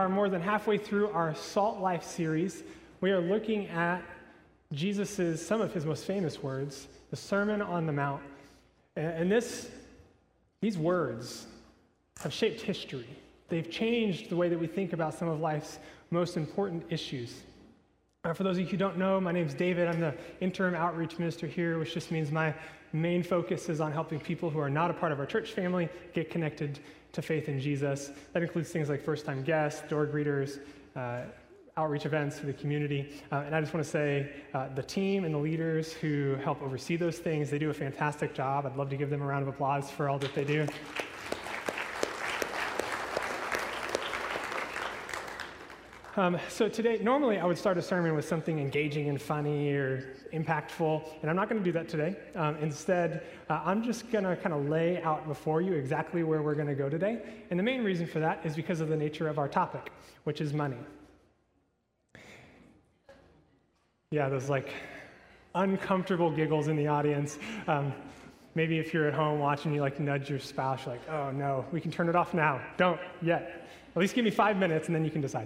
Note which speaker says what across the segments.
Speaker 1: are more than halfway through our Salt Life series. We are looking at some of his most famous words, the Sermon on the Mount. And these words have shaped history. They've changed the way that we think about some of life's most important issues. For those of you who don't know, my name's David. I'm the interim outreach minister here, which just means my main focus is on helping people who are not a part of our church family get connected to faith in Jesus. That includes things like first-time guests, door greeters, outreach events for the community. And I just want to say the team and the leaders who help oversee those things, they do a fantastic job. I'd love to give them a round of applause for all that they do. So today, normally I would start a sermon with something engaging and funny or impactful, and I'm not going to do that today. Instead, I'm just going to kind of lay out before you exactly where we're going to go today. And the main reason for that is because of the nature of our topic, which is money. Yeah, there's like uncomfortable giggles in the audience. Maybe if you're at home watching, you like nudge your spouse, you're like, oh no, we can turn it off now. Don't yet. At least give me 5 minutes and then you can decide.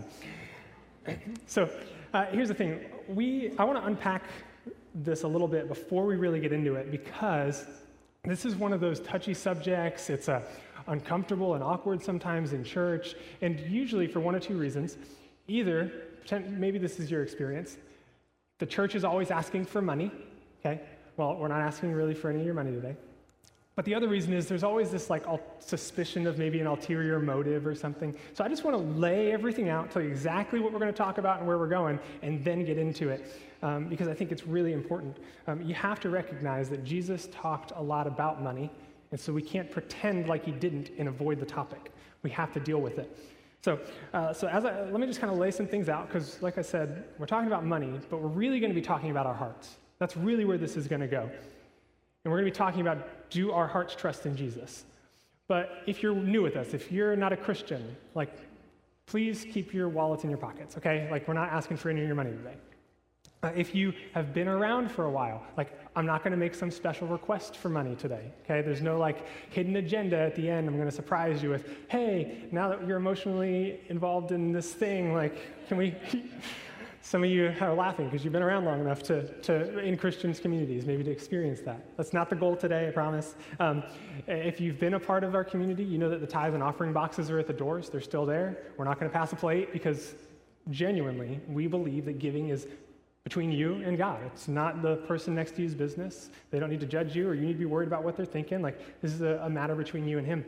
Speaker 1: So here's the thing. I want to unpack this a little bit before we really get into it, because this is one of those touchy subjects. It's uncomfortable and awkward sometimes in church, and usually for one of two reasons. Either, maybe this is your experience, the church is always asking for money, okay? Well, we're not asking really for any of your money today. But the other reason is there's always this suspicion of maybe an ulterior motive or something. So I just want to lay everything out, tell you exactly what we're going to talk about and where we're going, and then get into it, because I think it's really important. You have to recognize that Jesus talked a lot about money, and so we can't pretend like he didn't and avoid the topic. We have to deal with it. So let me just kind of lay some things out, because like I said, we're talking about money, but we're really going to be talking about our hearts. That's really where this is going to go. And we're going to be talking about, do our hearts trust in Jesus? But if you're new with us, if you're not a Christian, please keep your wallets in your pockets, okay? We're not asking for any of your money today. If you have been around for a while, I'm not going to make some special request for money today, okay? There's no hidden agenda at the end. I'm going to surprise you with, hey, now that you're emotionally involved in this thing, can we... Some of you are laughing because you've been around long enough to in Christian communities, maybe to experience that. That's not the goal today, I promise. If you've been a part of our community, you know that the tithe and offering boxes are at the doors. They're still there. We're not going to pass a plate because genuinely, we believe that giving is between you and God. It's not the person next to you's business. They don't need to judge you, or you need to be worried about what they're thinking. This is a matter between you and him.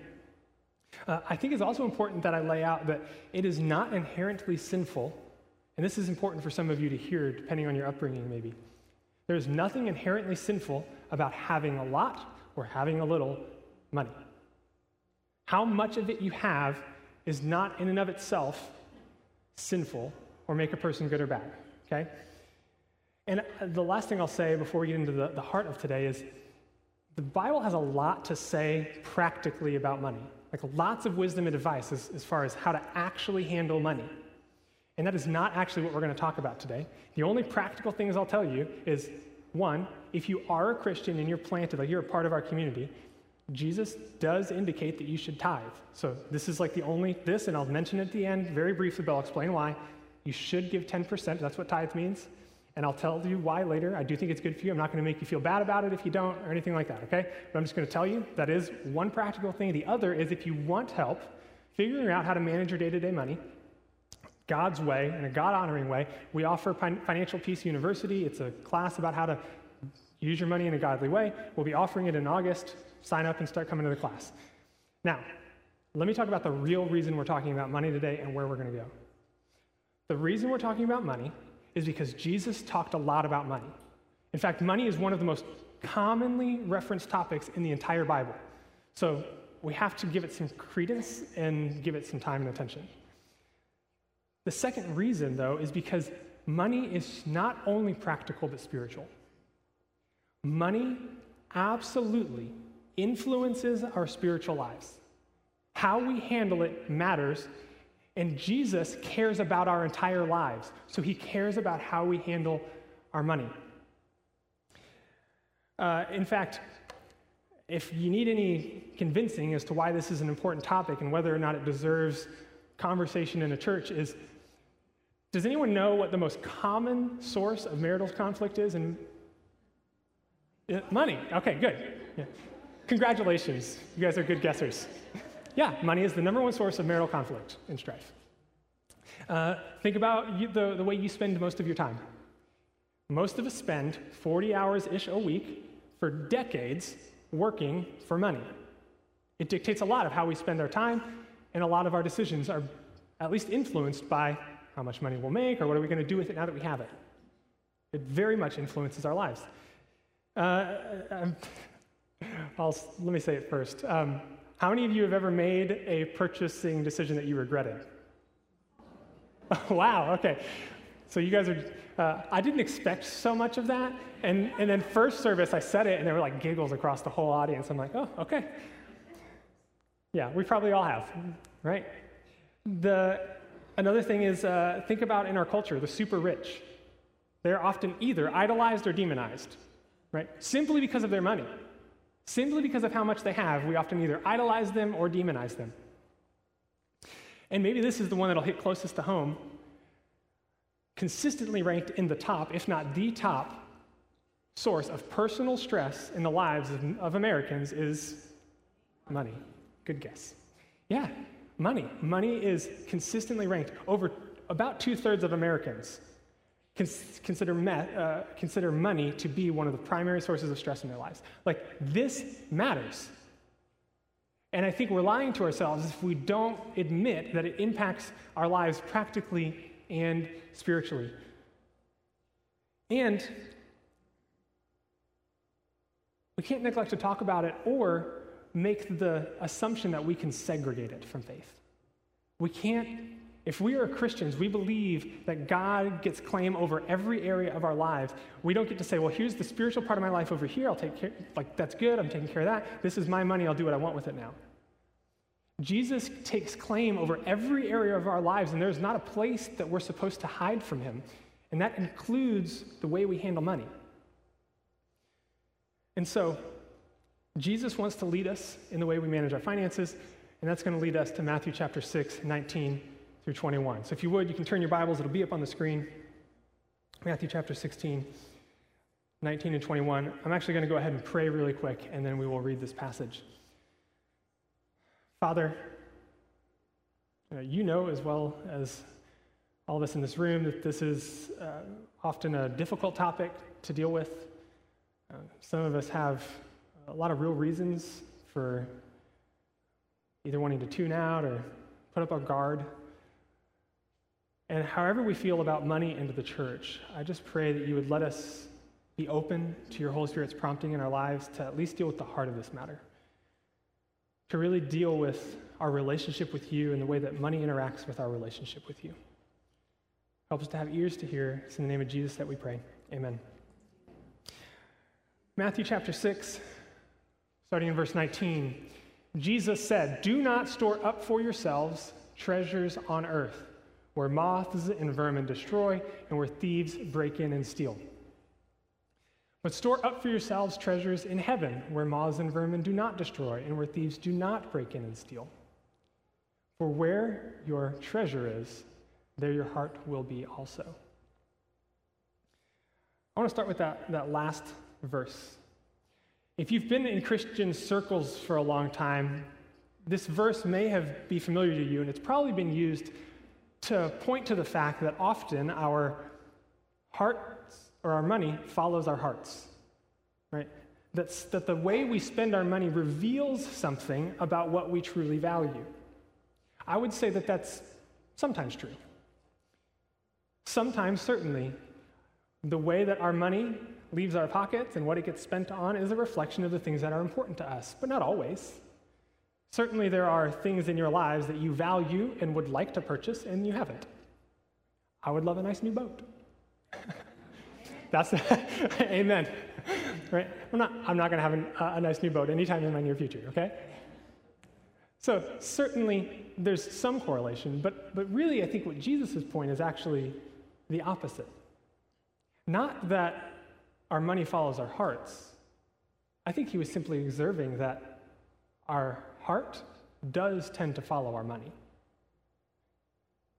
Speaker 1: I think it's also important that I lay out that it is not inherently sinful. And this is important for some of you to hear, depending on your upbringing, maybe. There's nothing inherently sinful about having a lot or having a little money. How much of it you have is not in and of itself sinful or make a person good or bad, okay? And the last thing I'll say before we get into the heart of today is the Bible has a lot to say practically about money. Lots of wisdom and advice as far as how to actually handle money. And that is not actually what we're going to talk about today. The only practical things I'll tell you is, one, if you are a Christian and you're planted, you're a part of our community, Jesus does indicate that you should tithe. So this is and I'll mention at the end very briefly, but I'll explain why. You should give 10%. That's what tithe means. And I'll tell you why later. I do think it's good for you. I'm not going to make you feel bad about it if you don't or anything like that, okay? But I'm just going to tell you that is one practical thing. The other is if you want help figuring out how to manage your day-to-day money, God's way, in a God-honoring way, we offer Financial Peace University. It's a class about how to use your money in a godly way. We'll be offering it in August. Sign up and start coming to the class. Now, let me talk about the real reason we're talking about money today and where we're going to go. The reason we're talking about money is because Jesus talked a lot about money. In fact, money is one of the most commonly referenced topics in the entire Bible. So we have to give it some credence and give it some time and attention. The second reason, though, is because money is not only practical but spiritual. Money absolutely influences our spiritual lives. How we handle it matters, and Jesus cares about our entire lives, so he cares about how we handle our money. In fact, if you need any convincing as to why this is an important topic and whether or not it deserves conversation in a church is, does anyone know what the most common source of marital conflict is? And money. Okay, good. Yeah. Congratulations. You guys are good guessers. Yeah, money is the number one source of marital conflict and strife. Think about the way you spend most of your time. Most of us spend 40 hours-ish a week for decades working for money. It dictates a lot of how we spend our time, and a lot of our decisions are at least influenced by how much money we'll make or what are we going to do with it now that we have it. It very much influences our lives. Let me say it first. How many of you have ever made a purchasing decision that you regretted? Wow, okay. So you guys are, I didn't expect so much of that. And then first service, I said it, and there were like giggles across the whole audience. I'm like, oh, okay. Yeah, we probably all have, right? Another thing is, think about in our culture, the super rich. They're often either idolized or demonized, right? Simply because of their money. Simply because of how much they have, we often either idolize them or demonize them. And maybe this is the one that'll hit closest to home. Consistently ranked in the top, if not the top, source of personal stress in the lives of Americans is money. Good guess. Yeah, money. Money is consistently ranked. Over about 2/3 of Americans consider money to be one of the primary sources of stress in their lives. Like, this matters. And I think we're lying to ourselves if we don't admit that it impacts our lives practically and spiritually. And we can't neglect to talk about it or make the assumption that we can segregate it from faith. We can't. If we are Christians, we believe that God gets claim over every area of our lives. We don't get to say, well, here's the spiritual part of my life over here. I'll take care, like, that's good. I'm taking care of that. This is my money. I'll do what I want with it now. Jesus takes claim over every area of our lives, and there's not a place that we're supposed to hide from him. And that includes the way we handle money. And so, Jesus wants to lead us in the way we manage our finances, and that's going to lead us to Matthew chapter 6, 19 through 21. So if you would, you can turn your Bibles. It'll be up on the screen. Matthew chapter 16, 19 and 21. I'm actually going to go ahead and pray really quick, and then we will read this passage. Father, you know as well as all of us in this room that this is often a difficult topic to deal with. Some of us have a lot of real reasons for either wanting to tune out or put up our guard. And however we feel about money and the church, I just pray that you would let us be open to your Holy Spirit's prompting in our lives to at least deal with the heart of this matter, to really deal with our relationship with you and the way that money interacts with our relationship with you. Help us to have ears to hear. It's in the name of Jesus that we pray. Amen. Matthew chapter 6, starting in verse 19, Jesus said, "Do not store up for yourselves treasures on earth, where moths and vermin destroy, and where thieves break in and steal. But store up for yourselves treasures in heaven, where moths and vermin do not destroy, and where thieves do not break in and steal. For where your treasure is, there your heart will be also." I want to start with that last verse. If you've been in Christian circles for a long time, this verse may be familiar to you, and it's probably been used to point to the fact that often our hearts or our money follows our hearts, right? That the way we spend our money reveals something about what we truly value. I would say that that's sometimes true. Sometimes, certainly, the way that our money leaves our pockets and what it gets spent on is a reflection of the things that are important to us, but not always. Certainly there are things in your lives that you value and would like to purchase, and you haven't. I would love a nice new boat. That's amen. Right? I'm not going to have a nice new boat anytime in my near future, okay? So certainly there's some correlation, but really I think what Jesus' point is actually the opposite. Not that our money follows our hearts. I think he was simply observing that our heart does tend to follow our money.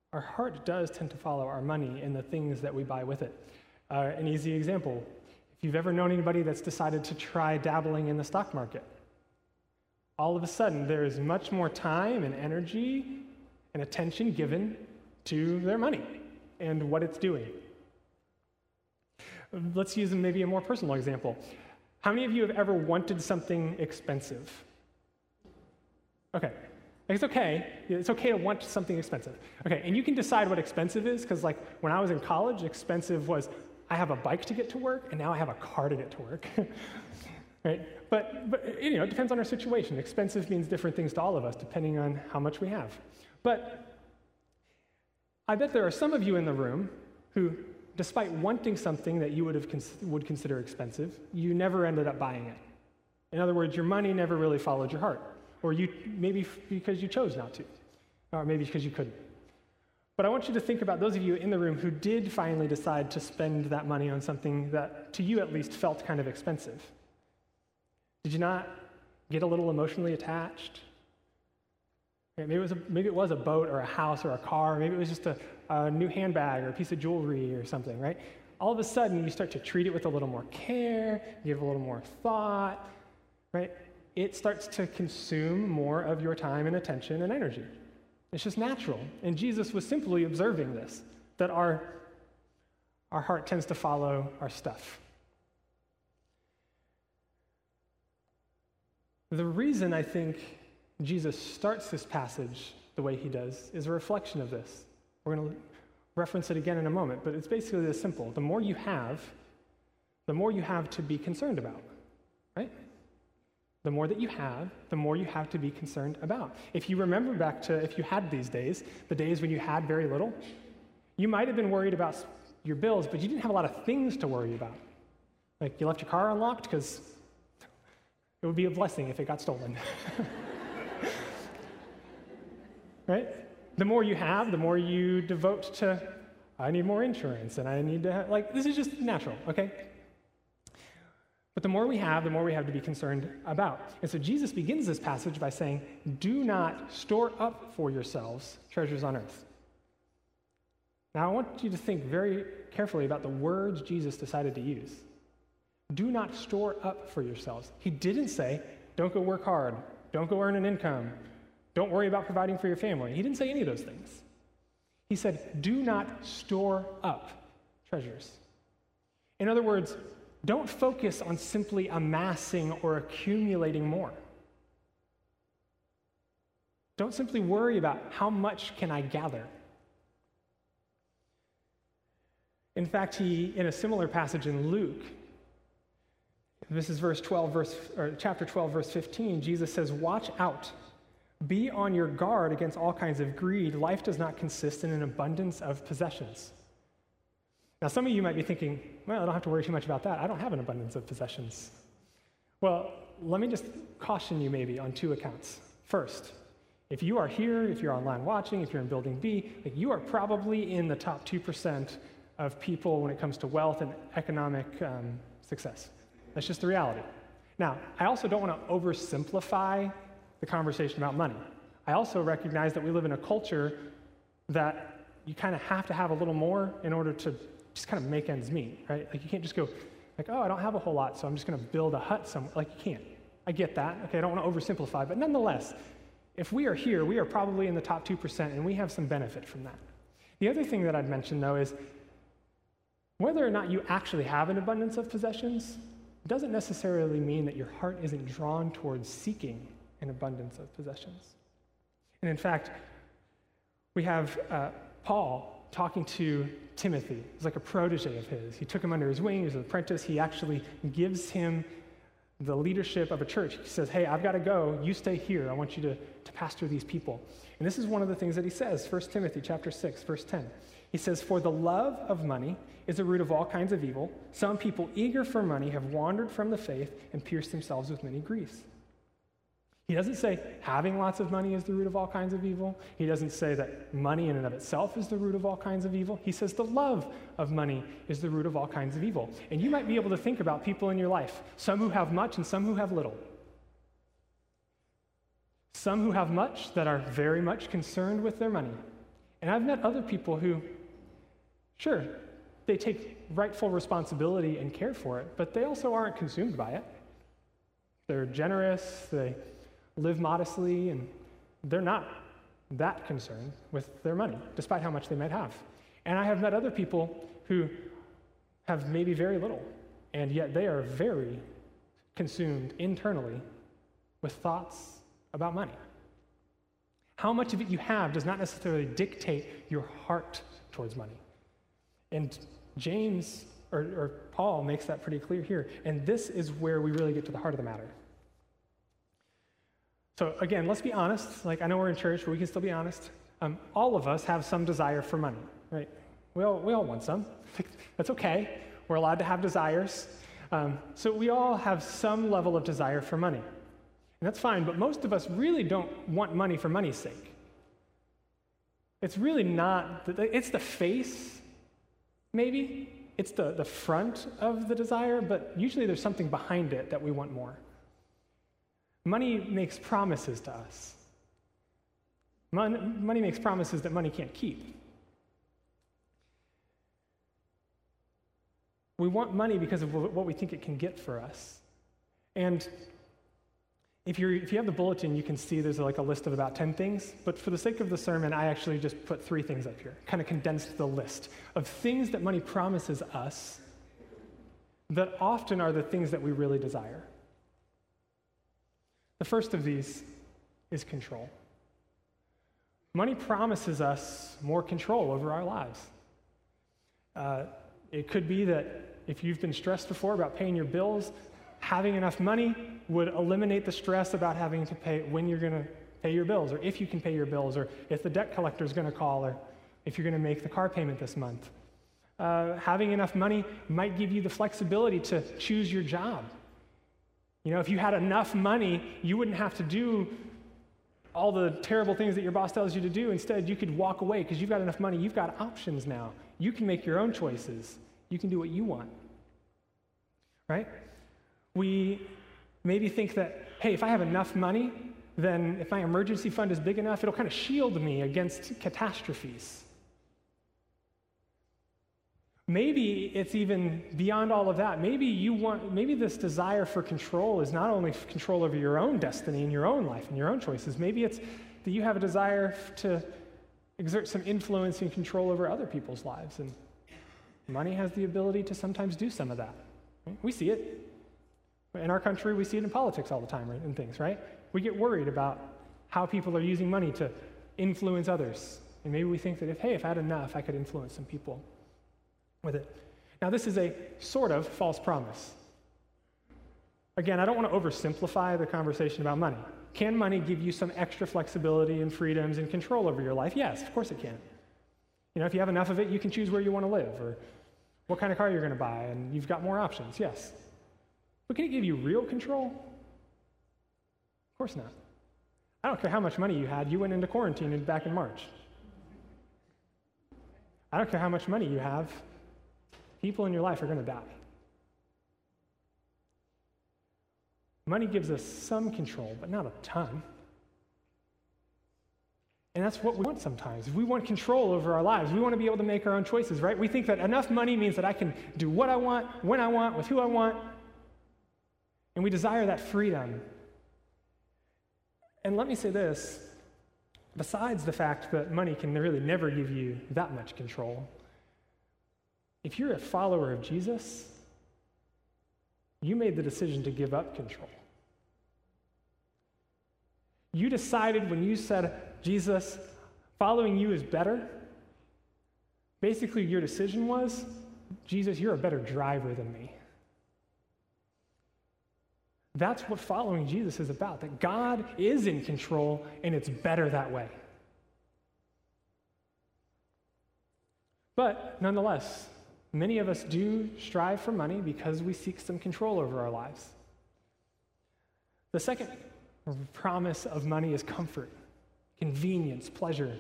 Speaker 1: our heart does tend to follow our money and the things that we buy with it. An easy example, if you've ever known anybody that's decided to try dabbling in the stock market, all of a sudden there is much more time and energy and attention given to their money and what it's doing. Let's use maybe a more personal example. How many of you have ever wanted something expensive? Okay. It's okay. It's okay to want something expensive. Okay, and you can decide what expensive is, because like when I was in college, expensive was I have a bike to get to work, and now I have a car to get to work. Right? But it depends on our situation. Expensive means different things to all of us, depending on how much we have. But I bet there are some of you in the room who, despite wanting something that you would consider expensive, you never ended up buying it. In other words, your money never really followed your heart. Or maybe because you chose not to, or maybe because you couldn't. But I want you to think about those of you in the room who did finally decide to spend that money on something that, to you at least, felt kind of expensive. Did you not get a little emotionally attached? Maybe it was a boat or a house or a car. Maybe it was just a new handbag or a piece of jewelry or something, right? All of a sudden, you start to treat it with a little more care, give a little more thought, right? It starts to consume more of your time and attention and energy. It's just natural. And Jesus was simply observing this, that our heart tends to follow our stuff. The reason I think Jesus starts this passage the way he does is a reflection of this. We're going to reference it again in a moment, but it's basically this simple. The more you have to be concerned about, right? The more that you have, the more you have to be concerned about. If you remember back to if you had these days, the days when you had very little, you might have been worried about your bills, but you didn't have a lot of things to worry about. Like you left your car unlocked because it would be a blessing if it got stolen. Right? The more you have, the more you devote to, I need more insurance and I need to have, this is just natural, okay? But the more we have to be concerned about. And so Jesus begins this passage by saying, do not store up for yourselves treasures on earth. Now, I want you to think very carefully about the words Jesus decided to use. Do not store up for yourselves. He didn't say, don't go work hard, don't go earn an income, don't worry about providing for your family. He didn't say any of those things. He said, do not store up treasures. In other words, don't focus on simply amassing or accumulating more. Don't simply worry about how much can I gather. In fact, in a similar passage in Luke, this is chapter 12, verse 15, Jesus says, watch out. Be on your guard against all kinds of greed. Life does not consist in an abundance of possessions. Now, some of you might be thinking, well, I don't have to worry too much about that. I don't have an abundance of possessions. Well, let me just caution you maybe on two accounts. First, if you are here, if you're online watching, if you're in Building B, you are probably in the top 2% of people when it comes to wealth and economic success. That's just the reality. Now, I also don't want to oversimplify the conversation about money. I also recognize that we live in a culture that you kind of have to have a little more in order to just kind of make ends meet, right? Like you can't just go I don't have a whole lot, so I'm just going to build a hut somewhere. You can't. I get that. Okay, I don't want to oversimplify, but nonetheless, if we are here, we are probably in the top 2%, and we have some benefit from that. The other thing that I'd mention, though, is whether or not you actually have an abundance of possessions doesn't necessarily mean that your heart isn't drawn towards seeking an abundance of possessions. And in fact, we have Paul talking to Timothy. He's like a protege of his. He took him under his wing. He was an apprentice. He actually gives him the leadership of a church. He says, hey, I've got to go. You stay here. I want you to pastor these people. And this is one of the things that he says, 1 Timothy chapter 6, verse 10. He says, for the love of money is the root of all kinds of evil. Some people eager for money have wandered from the faith and pierced themselves with many griefs. He doesn't say having lots of money is the root of all kinds of evil. He doesn't say that money in and of itself is the root of all kinds of evil. He says the love of money is the root of all kinds of evil. And you might be able to think about people in your life, some who have much and some who have little. Some who have much that are very much concerned with their money, And I've met other people who, sure, they take rightful responsibility and care for it, but they also aren't consumed by it. They're generous, they live modestly, and they're not that concerned with their money, despite how much they might have. And I have met other people who have maybe very little, and yet they are very consumed internally with thoughts about money. How much of it you have does not necessarily dictate your heart towards money. And James, or Paul, makes that pretty clear here. And this is where we really get to the heart of the matter. So again, let's be honest. Like, I know we're in church, but we can still be honest. All of us have some desire for money, right? We all want some. That's okay. We're allowed to have desires. So we all have some level of desire for money. And that's fine, but most of us really don't want money for money's sake. It's really not, it's the face, maybe. It's the front of the desire, but usually there's something behind it that we want more. Money makes promises to us. Money makes promises that money can't keep. We want money because of what we think it can get for us. And if you have the bulletin, you can see there's like a list of about 10 things. But for the sake of the sermon, I actually just put 3 things up here, kind of condensed the list of things that money promises us that often are the things that we really desire. The first of these is control. Money promises us more control over our lives. It could be that if you've been stressed before about paying your bills, having enough money would eliminate the stress about having to pay when you're going to pay your bills, or if you can pay your bills, or if the debt collector is going to call, or if you're going to make the car payment this month. Having enough money might give you the flexibility to choose your job. You know, if you had enough money, you wouldn't have to do all the terrible things that your boss tells you to do. Instead, you could walk away because you've got enough money. You've got options now. You can make your own choices. You can do what you want, right? We maybe think that, hey, if I have enough money, then if my emergency fund is big enough, it'll kind of shield me against catastrophes. Maybe it's even beyond all of that. Maybe this desire for control is not only control over your own destiny and your own life and your own choices. Maybe it's that you have a desire to exert some influence and control over other people's lives. And money has the ability to sometimes do some of that. Right? We see it. In our country, we see it in politics all the time, right? And things, right? We get worried about how people are using money to influence others. And maybe we think that if I had enough, I could influence some people with it. Now, this is a sort of false promise. Again, I don't want to oversimplify the conversation about money. Can money give you some extra flexibility and freedoms and control over your life? Yes, of course it can. You know, if you have enough of it, you can choose where you want to live or what kind of car you're going to buy, and you've got more options, yes. But can it give you real control? Of course not. I don't care how much money you had, you went into quarantine back in March. I don't care how much money you have, people in your life are going to die. Money gives us some control, but not a ton. And that's what we want sometimes. We want control over our lives. We want to be able to make our own choices, right? We think that enough money means that I can do what I want, when I want, with who I want. And we desire that freedom. And let me say this, besides the fact that money can really never give you that much control, if you're a follower of Jesus, you made the decision to give up control. You decided when you said, Jesus, following you is better. Basically, your decision was, Jesus, you're a better driver than me. That's what following Jesus is about, that God is in control, and it's better that way. But nonetheless, many of us do strive for money because we seek some control over our lives. The second promise of money is comfort, convenience, pleasure.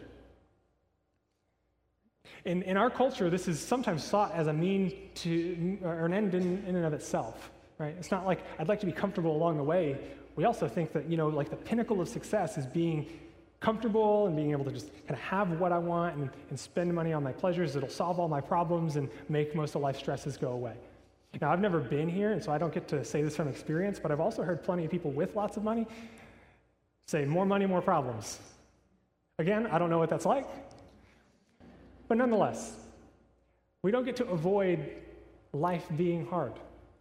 Speaker 1: In our culture, this is sometimes sought as a mean to, or an end in and of itself, right? It's not like I'd like to be comfortable along the way. We also think that, like the pinnacle of success is being comfortable and being able to just kind of have what I want and spend money on my pleasures. It'll solve all my problems and make most of life's stresses go away. Now, I've never been here, and so I don't get to say this from experience, but I've also heard plenty of people with lots of money say, more money, more problems. Again, I don't know what that's like, but nonetheless, we don't get to avoid life being hard.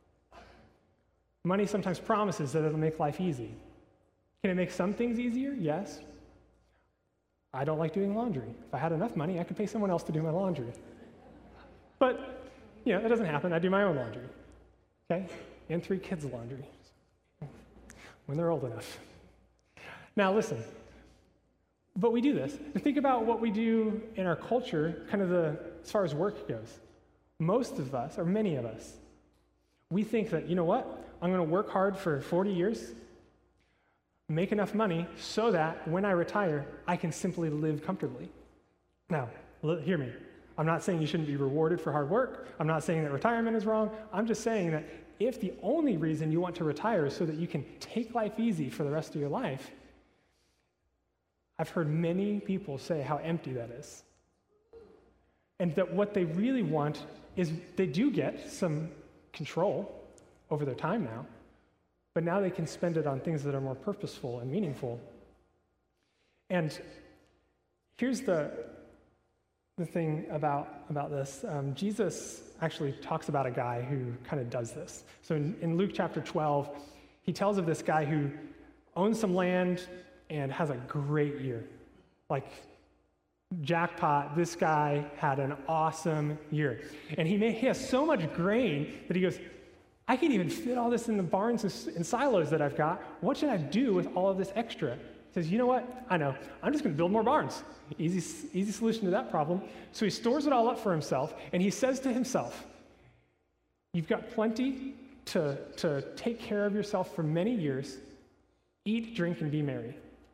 Speaker 1: Money sometimes promises that it'll make life easy. Can it make some things easier? Yes. I don't like doing laundry. If I had enough money, I could pay someone else to do my laundry. But, that doesn't happen. I do my own laundry, okay? And 3 kids' laundry when they're old enough. Now, listen, but we do this. And think about what we do in our culture, kind of as far as work goes. Most of us, or many of us, we think that, you know what? I'm going to work hard for 40 years, make enough money so that when I retire, I can simply live comfortably. Now, hear me. I'm not saying you shouldn't be rewarded for hard work. I'm not saying that retirement is wrong. I'm just saying that if the only reason you want to retire is so that you can take life easy for the rest of your life, I've heard many people say how empty that is. And that what they really want is they do get some control over their time now, but now they can spend it on things that are more purposeful and meaningful. And here's the thing about this. Jesus actually talks about a guy who kind of does this. So in Luke chapter 12, he tells of this guy who owns some land and has a great year. Like, jackpot, this guy had an awesome year. And he has so much grain that he goes, I can't even fit all this in the barns and silos that I've got. What should I do with all of this extra? He says, you know what? I know. I'm just going to build more barns. Easy solution to that problem. So he stores it all up for himself, and he says to himself, you've got plenty to take care of yourself for many years. Eat, drink, and be merry.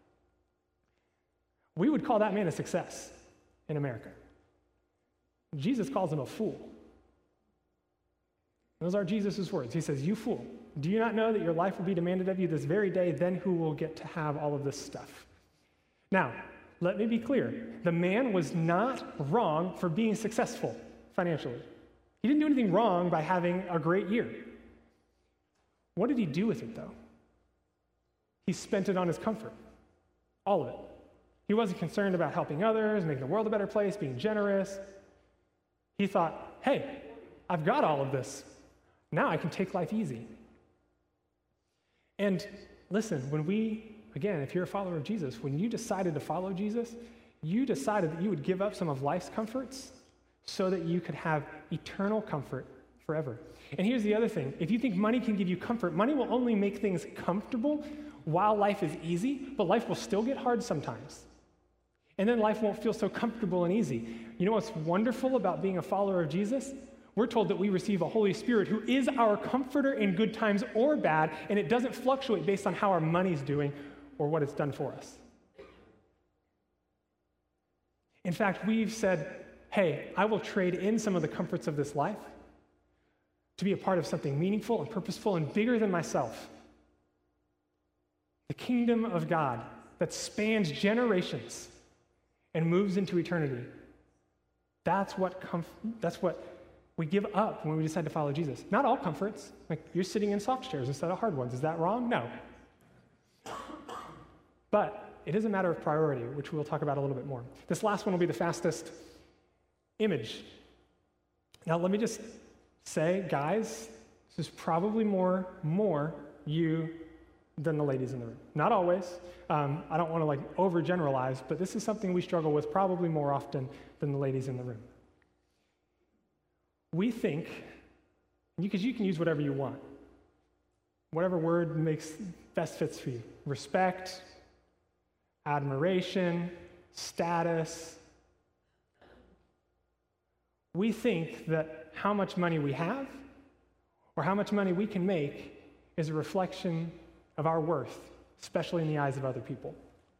Speaker 1: We would call that man a success in America. Jesus calls him a fool. Those are Jesus' words. He says, you fool, do you not know that your life will be demanded of you this very day? Then who will get to have all of this stuff? Now, let me be clear. The man was not wrong for being successful financially. He didn't do anything wrong by having a great year. What did he do with it, though? He spent it on his comfort. All of it. He wasn't concerned about helping others, making the world a better place, being generous. He thought, hey, I've got all of this. Now I can take life easy. And listen, again, if you're a follower of Jesus, when you decided to follow Jesus, you decided that you would give up some of life's comforts so that you could have eternal comfort forever. And here's the other thing. If you think money can give you comfort, money will only make things comfortable while life is easy, but life will still get hard sometimes. And then life won't feel so comfortable and easy. You know what's wonderful about being a follower of Jesus? We're told that we receive a Holy Spirit who is our comforter in good times or bad, and it doesn't fluctuate based on how our money's doing or what it's done for us. In fact, we've said, hey, I will trade in some of the comforts of this life to be a part of something meaningful and purposeful and bigger than myself. The kingdom of God that spans generations and moves into eternity. That's what we give up when we decide to follow Jesus. Not all comforts. Like, you're sitting in soft chairs instead of hard ones. Is that wrong? No. But it is a matter of priority, which we'll talk about a little bit more. This last one will be the fastest. Image. Now, let me just say, guys, this is probably more you than the ladies in the room. Not always. I don't want to overgeneralize, but this is something we struggle with probably more often than the ladies in the room. We think, because you can use whatever you want, whatever word best fits for you. Respect, admiration, status. We think that how much money we have or how much money we can make is a reflection of our worth, especially in the eyes of other people.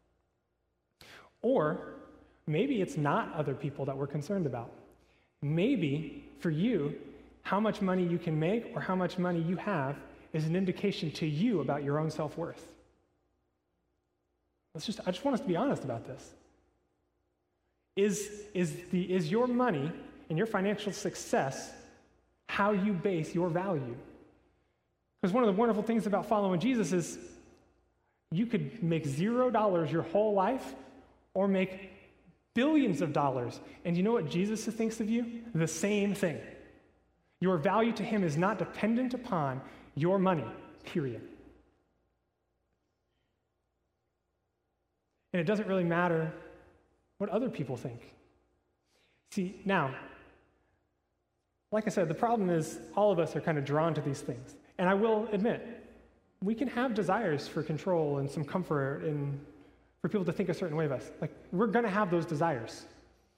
Speaker 1: Or maybe it's not other people that we're concerned about. Maybe for you, how much money you can make or how much money you have is an indication to you about your own self-worth. I just want us to be honest about this. Is your money and your financial success how you base your value? Because one of the wonderful things about following Jesus is you could make $0 your whole life or make billions of dollars. And you know what Jesus thinks of you? The same thing. Your value to him is not dependent upon your money, period. And it doesn't really matter what other people think. See, now, like I said, the problem is all of us are kind of drawn to these things. And I will admit, we can have desires for control and some comfort and for people to think a certain way of us. Like, we're going to have those desires.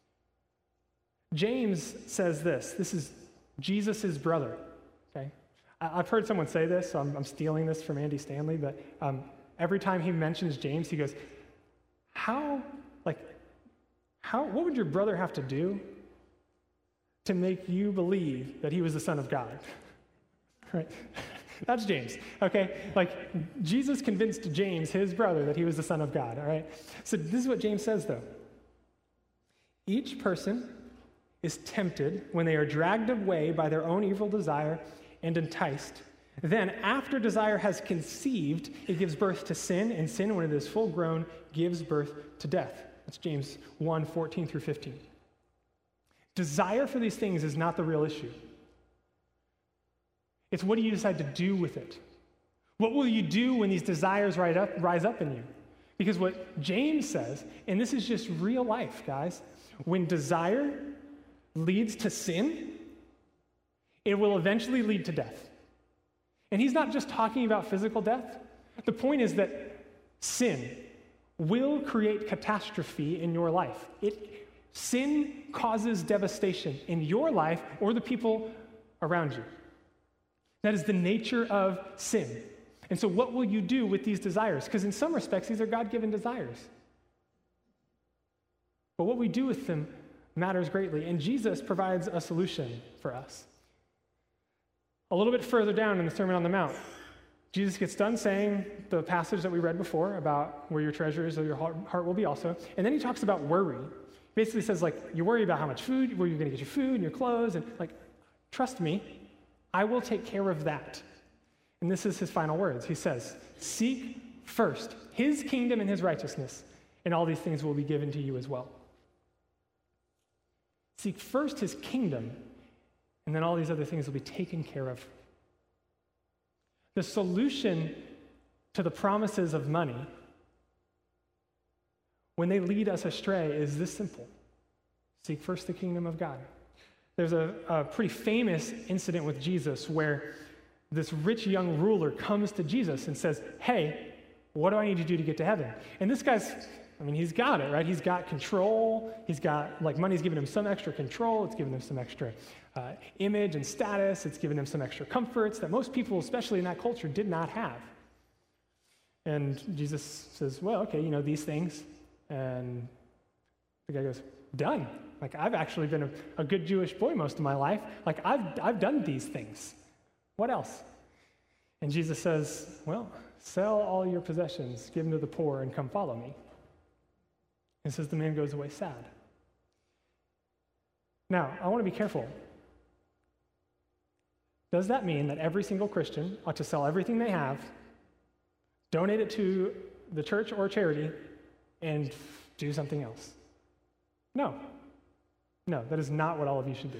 Speaker 1: James says this is Jesus' brother, okay? I've heard someone say this, so I'm stealing this from Andy Stanley, but every time he mentions James, he goes, what would your brother have to do to make you believe that he was the Son of God? Right? That's James, okay? Like, Jesus convinced James, his brother, that he was the Son of God, all right? So this is what James says, though. Each person is tempted when they are dragged away by their own evil desire and enticed. Then, after desire has conceived, it gives birth to sin, and sin, when it is full grown, gives birth to death. That's James 1:14-15. Desire for these things is not the real issue. It's what do you decide to do with it? What will you do when these desires rise up in you? Because what James says, and this is just real life, guys, when desire leads to sin, it will eventually lead to death. And he's not just talking about physical death. The point is that sin will create catastrophe in your life. Sin causes devastation in your life or the people around you. That is the nature of sin. And so what will you do with these desires? Because in some respects, these are God-given desires. But what we do with them matters greatly. And Jesus provides a solution for us. A little bit further down in the Sermon on the Mount, Jesus gets done saying the passage that we read before about where your treasure is, or your heart will be also. And then he talks about worry. Basically says, like, you worry about how much food, where you're going to get your food and your clothes, and like, trust me, I will take care of that. And this is his final words. He says, seek first his kingdom and his righteousness, and all these things will be given to you as well. Seek first his kingdom, and then all these other things will be taken care of. The solution to the promises of money, when they lead us astray, is this simple. Seek first the kingdom of God. There's a pretty famous incident with Jesus where this rich young ruler comes to Jesus and says, hey, what do I need to do to get to heaven? And this guy's, he's got it, right? He's got control. He's got, money's giving him some extra control. It's giving him some extra image and status. It's giving him some extra comforts that most people, especially in that culture, did not have. And Jesus says, well, okay, these things. And the guy goes, done. I've actually been a good Jewish boy most of my life. I've done these things. What else? And Jesus says, well, sell all your possessions, give them to the poor, and come follow me. And says the man goes away sad. Now, I want to be careful. Does that mean that every single Christian ought to sell everything they have, donate it to the church or charity, and do something else? No. No, that is not what all of you should do.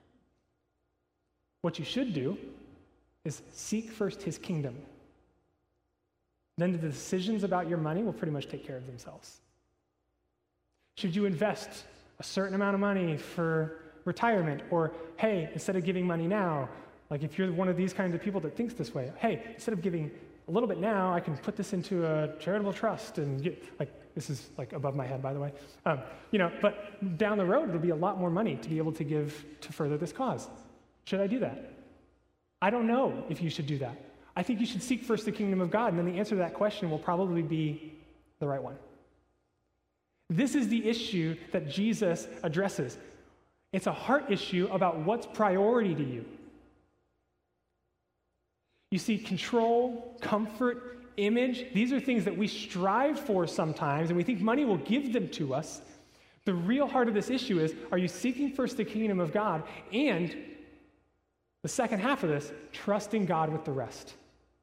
Speaker 1: What you should do is seek first his kingdom. Then the decisions about your money will pretty much take care of themselves. Should you invest a certain amount of money for retirement? Or, hey, instead of giving money now, if you're one of these kinds of people that thinks this way, hey, instead of giving a little bit now, I can put this into a charitable trust and get, this is above my head, by the way. But down the road, there'll be a lot more money to be able to give to further this cause. Should I do that? I don't know if you should do that. I think you should seek first the kingdom of God, and then the answer to that question will probably be the right one. This is the issue that Jesus addresses. It's a heart issue about what's priority to you. You see, control, comfort, image, these are things that we strive for sometimes, and we think money will give them to us. The real heart of this issue is, are you seeking first the kingdom of God? And the second half of this, trusting God with the rest.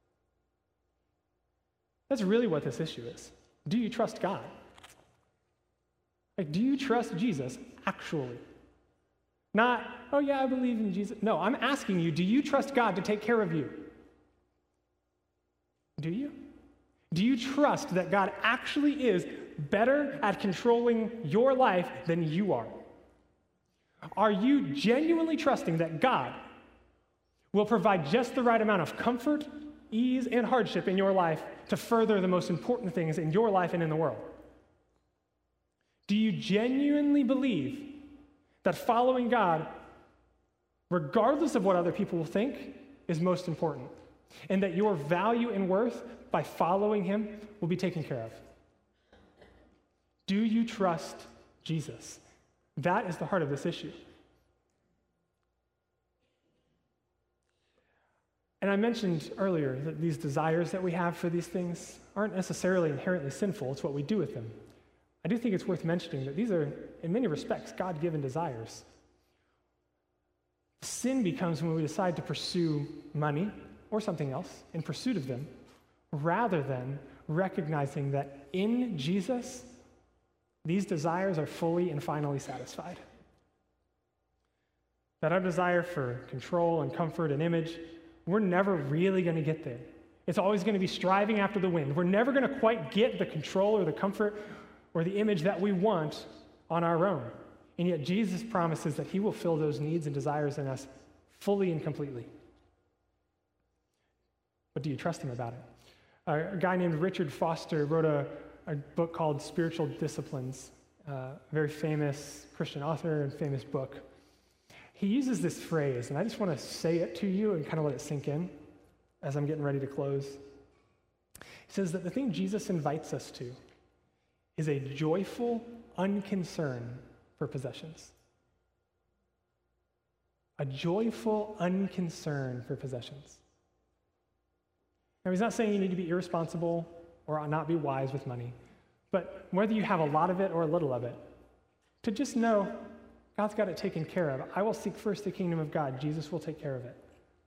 Speaker 1: That's really what this issue is. Do you trust God? Like, do you trust Jesus, actually? Not, oh yeah, I believe in Jesus. No, I'm asking you, do you trust God to take care of you? Do you? Do you trust that God actually is better at controlling your life than you are? Are you genuinely trusting that God will provide just the right amount of comfort, ease, and hardship in your life to further the most important things in your life and in the world? Do you genuinely believe that following God, regardless of what other people will think, is most important? And that your value and worth by following him will be taken care of? Do you trust Jesus? That is the heart of this issue. And I mentioned earlier that these desires that we have for these things aren't necessarily inherently sinful. It's what we do with them. I do think it's worth mentioning that these are, in many respects, God-given desires. Sin becomes when we decide to pursue money or something else in pursuit of them, rather than recognizing that in Jesus, these desires are fully and finally satisfied. That our desire for control and comfort and image, we're never really going to get there. It's always going to be striving after the wind. We're never going to quite get the control or the comfort or the image that we want on our own. And yet Jesus promises that he will fill those needs and desires in us fully and completely. But do you trust him about it? A guy named Richard Foster wrote a book called Spiritual Disciplines, a very famous Christian author and famous book. He uses this phrase, and I just want to say it to you and kind of let it sink in as I'm getting ready to close. He says that the thing Jesus invites us to is a joyful unconcern for possessions. A joyful unconcern for possessions. Now, he's not saying you need to be irresponsible or not be wise with money, but whether you have a lot of it or a little of it, to just know God's got it taken care of. I will seek first the kingdom of God. Jesus will take care of it.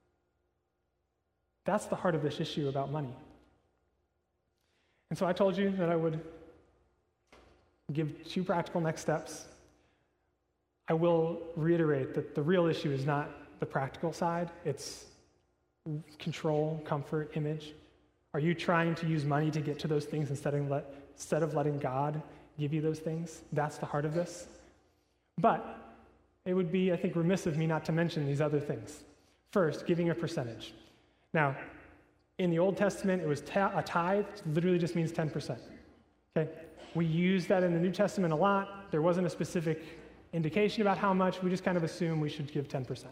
Speaker 1: That's the heart of this issue about money. And so I told you that I would give 2 practical next steps. I will reiterate that the real issue is not the practical side. It's control, comfort, image. Are you trying to use money to get to those things instead of letting God give you those things? That's the heart of this. But it would be, I think, remiss of me not to mention these other things. First, giving a percentage. Now, in the Old Testament, it was a tithe. It literally just means 10%. Okay? We use that in the New Testament a lot. There wasn't a specific indication about how much. We just kind of assume we should give 10%.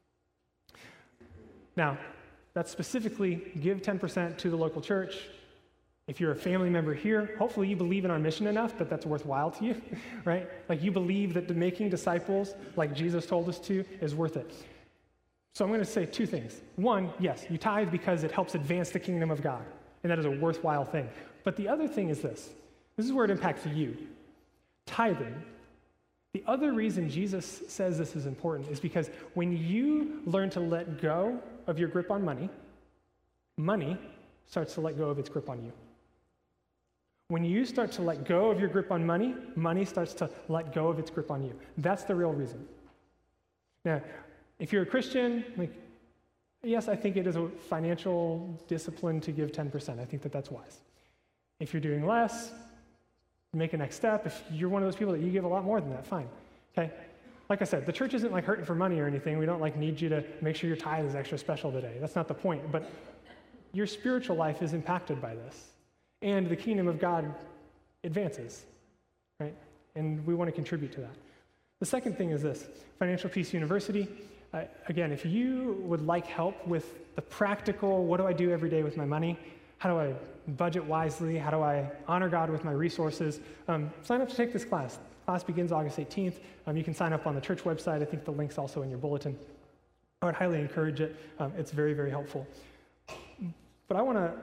Speaker 1: Now, that's specifically give 10% to the local church. If you're a family member here, hopefully you believe in our mission enough that that's worthwhile to you, right? Like you believe that making disciples, like Jesus told us to, is worth it. So I'm going to say 2 things. One, yes, you tithe because it helps advance the kingdom of God, and that is a worthwhile thing. But the other thing is this. This is where it impacts you. Tithing. The other reason Jesus says this is important is because when you learn to let go of your grip on money, money starts to let go of its grip on you. When you start to let go of your grip on money, money starts to let go of its grip on you. That's the real reason. Now, if you're a Christian, yes, I think it is a financial discipline to give 10%. I think that that's wise. If you're doing less, make a next step. If you're one of those people that you give a lot more than that, fine. Okay? Like I said, the church isn't hurting for money or anything. We don't need you to make sure your tithe is extra special today. That's not the point. But your spiritual life is impacted by this. And the kingdom of God advances, right? And we want to contribute to that. The second thing is this, Financial Peace University. Again, if you would like help with the practical, what do I do every day with my money? How do I budget wisely? How do I honor God with my resources? Sign up to take this class. Class begins August 18th. You can sign up on the church website. I think the link's also in your bulletin. I would highly encourage it. It's very, very helpful. But I want to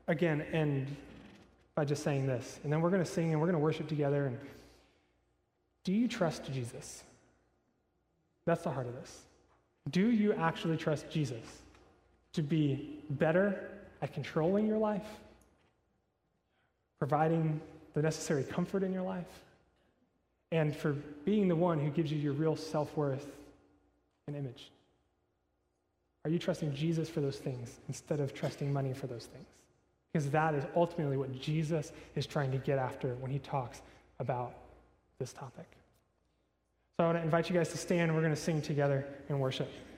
Speaker 1: again end by just saying this, and then we're going to sing and we're going to worship together. And do you trust Jesus? That's the heart of this. Do you actually trust Jesus to be better at controlling your life, providing the necessary comfort in your life, and for being the one who gives you your real self-worth and image? Are you trusting Jesus for those things instead of trusting money for those things? Because that is ultimately what Jesus is trying to get after when he talks about this topic. So I want to invite you guys to stand, and we're going to sing together and worship.